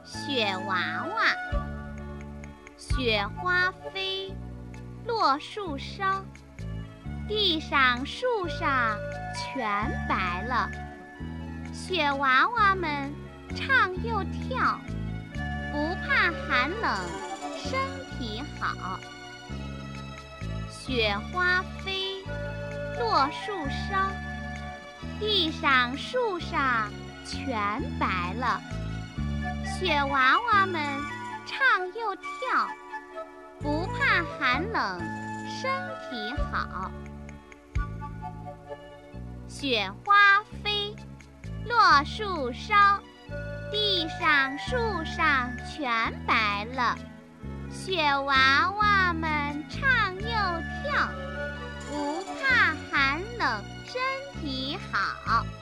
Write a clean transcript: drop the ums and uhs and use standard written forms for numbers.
雪娃娃。雪花飞，落树梢，地上树上全白了。雪娃娃们唱又跳，不怕寒冷，身体好。雪花飞，落树梢，地上树上全白了。雪娃娃们唱又跳，不怕寒冷，身体好。雪花飞，落树梢，地上树上全白了。雪娃娃们唱又跳，不怕寒冷，身体好。